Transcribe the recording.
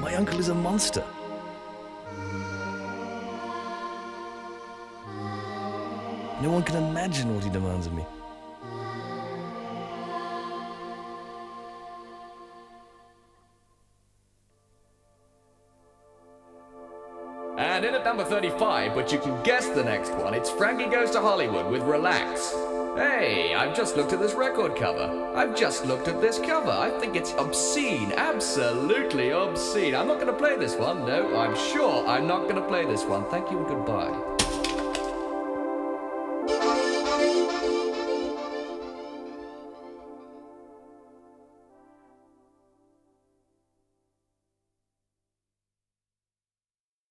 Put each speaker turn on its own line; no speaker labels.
My uncle is a monster. No one can imagine what he demands of me.
And in at number 35, but you can guess the next one, it's Frankie Goes to Hollywood with Relax. Hey, I've just looked at this record cover. I've just looked at this cover. I think it's obscene, absolutely obscene. I'm not going to play this one. No, I'm sure I'm not going to play this one. Thank you and goodbye.